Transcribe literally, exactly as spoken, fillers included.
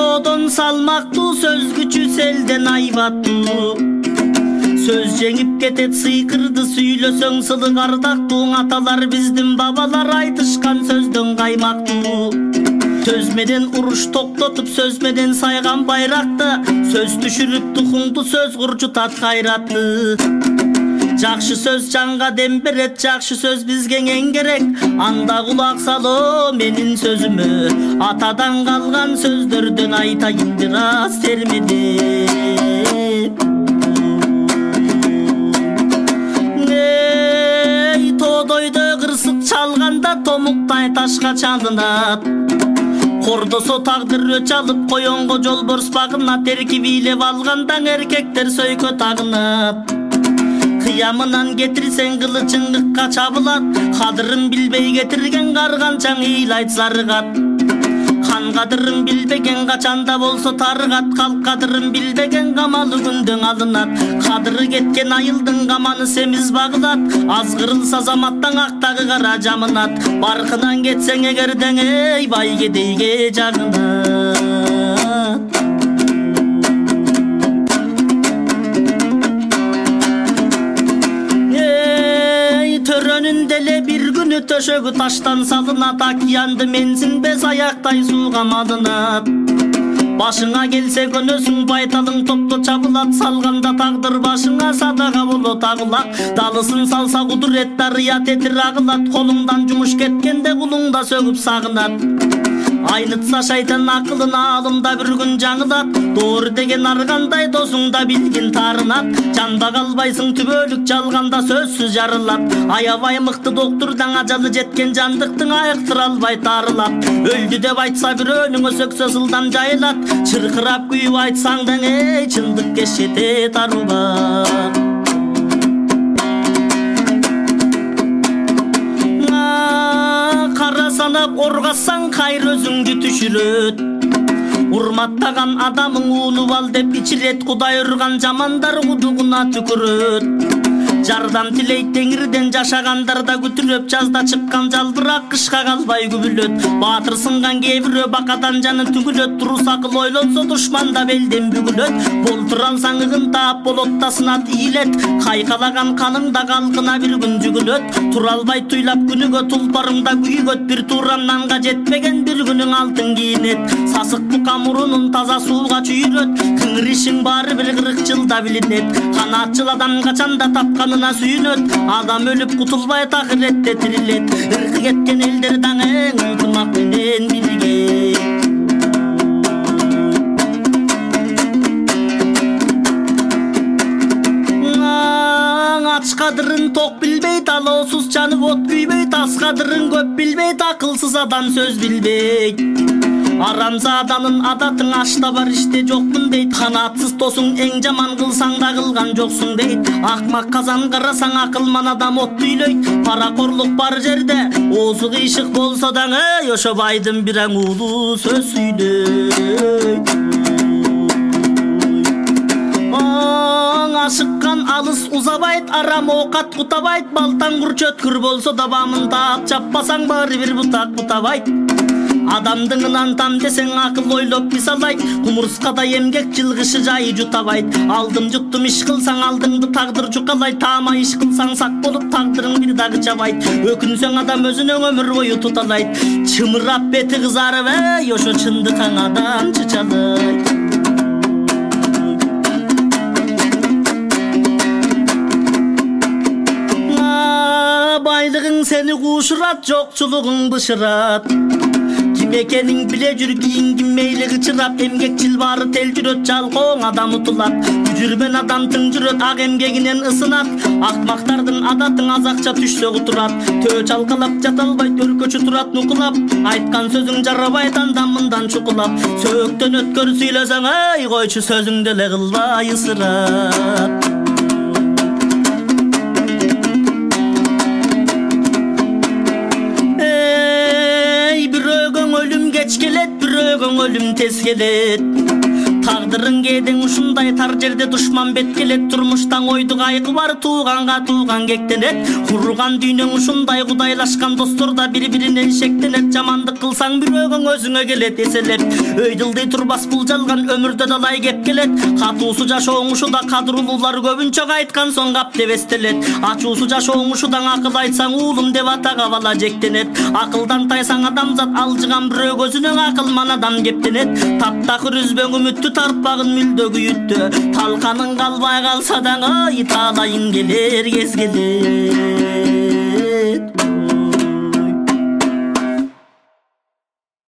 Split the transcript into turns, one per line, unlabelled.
тоодон салмактуу, сөз күчү селден айбаттуу. Сөз жеңип кетет сыйкырды сүйлөсөң сылык ардактуу. Аталар биздин бабалар айтышкан сөздөн каймактуу. Сөз менен уруш токтотуп, сөз менен сайган байракты. Сөз түшүрүп тухуңду, сөз курчутат кайратты. Жакшы сөз жанга дем берет, жакшы сөз бизге эң керек. Анда кулак салуу менин сөзүмө, атадан калган сөздөрдөн айтайын бир аз термедеп. Эй, тоодойдо кырсык чалганда томуктай ташка чалынат. Кордосо тагдыр өч алып, коёнго жолборс багынат. Эрки бийлеп алгандан эркектер сөйкө тагынат. Кыямынан кетирсең кылычың ыкка чабылат. Кадырын билбей кетирген карганчаң ыйлайт зарыгат. Кан кадырын билбеген качанда болсо тарыгат. Калк кадырын билбеген камалы күндөн алынат. Кадыры кеткен айылдын каманы семиз багылат. Аз кырылса заматтан актагы кара жамынат. Баркынан кетсең эгердең эй бай кедейге жагынат. Төрөнүндө эле бир күнү төшөгү таштан салынат. Океанды менсинбес аяктай сууга малынат. Башыңа келсе көнөсүң, байталың топто чабылат. Салганда тагдыр башыңа садага болот агылак. Далысын салса кудурет дарыя тетир агылат. Колуңдан жумуш кеткенде кулуңда сөгүп сагынат. Айнытса шайтан акылын алымда бір күн жаңылат. Doğru деген аргандай досуңда билгин тарынат. Жанда калбайсың түбөлүк жалганда сөзсүз жарылат. Аябай мыкты доктурдан ажалы жеткен жандыктың айыктыра албай тарылат. Өлдү деп айтса бирөөнүңө сөксө сылдан жайылат. Чыркырап күйүп айтсаң да эй чындык кешете тарубак. Кара санап оргасаң кайыр өзүңдү түшүрөт. Урматтаган адамың уунуп ал деп ичирет. Кудай урган жамандар кудугуна түкүрөт. Жардам тилейт теңирден жашагандар да күтүрөп. Жазда чыккан жалбырак кышка калбай күбүлөт. Баатыр сынган кээ бирөө бакадан жанын түгүлөт. Турус акыл ойлонсо душман да белден бүгүлөт. Болтур алсаң ыгын таап болот да сынат ийилет. Кайкалаган каның да калкына бир күн жүгүлөт. Тура албай туйлап күнүгө тулпарыңда күйгөт. Бир туурам нанга жетпеген бир күнүң алтын кийинет. Сасык бука мурунун таза сууга чүйрөт. Кыңришиң баары бир кырк жылда билинет. Канатчыл адам качанда тапканына сүйүнөт. Адам өлүп кутулбай акыретте тирилет. Ыркы кеткен элдер даңы ынтымак менен бирге. Ач кадырын ток билбейт, алоосуз жанып от күйбөйт. Ас кадырын көп билбейт, акылсыз адам сөз билбейт. Арамзаданын адатын ашта бар иште жокмун дейт. Канатсыз тосуң эң жаман кылсаң да кылган жоксуң дейт. Акмак казан карасаң акылман адам отту үйлөйт. Паракорлук бар жерде оозу кыйшык болсо да эй ошо байдын бираң уулу сөз сүйлөйт. Ашыккан алыс узабайт, арам оокат кутабайт. Балтаң курч өткүр болсо да бамын таап чаппасаң баары бир бутак бутабайт. Адамдыңынан там десең акыл ойлоп мисалайт. Кумурскада эмгек жылгышы жайы жутабайт. Алдым жуттум иш кылсаң алдыңды тагдыр жукалайт. Таама иш кылсаң сак болуп тагдырың бир дагы жабайт. Өкүнсөң адам өзүнө өмүр бою туталайт. Чымырап бети кызарып эй ошо чындыкаң адам чычалайт. Байлыгың сени куушурат, жокчулугуң бышырат. Ким экениң биле жүр, кийинги мейли кычырап. Эмгекчил баары тел жүрөт, жалкооң адам утулат. Жүрмөн адам тың жүрөт, ак эмгегинен ысынат. Акмактардын адатын аз акча түшсө кутурат. Төө чалкалап жата албайт, өркөчү турат нукулап. Айткан сөзүң жарабайт андан мындан чукулап. Сөөктөн өткөр сүйлөсөң эй койчу сөзүңдү эле кылбай ысырат. Ölüm geç gelet, bürögün ölüm tez gelet. Тагдырың кээдең ушундай тар жерде душман бет келет. Турмуштан ойду кайгы бар тууганга тууган кектенет. Курган дүйнөң ушундай кудайлашкан достор да бири-биринен шектенет. Жамандык кылсаң бирөөгөң өзүңө келет эселеп. Өйдүлдүй турбас бул жалган өмүрдө далай кеп келет. Катуусу жашооң ушуда кадырлуулар көбүнчө айткан соң кап деп эстелет. Ачуусу жашооң ушудан акыл айтсаң уулум деп атага бала жектенет. Акылдан тайсаң адамзат алжыган бирөө көзүнөн акыл манадан кептенет. Таптакыр үзбөң үмүттү тарпагын мүлдө күйүттү. Талканың калбай калса даңы талайың келер кез келер.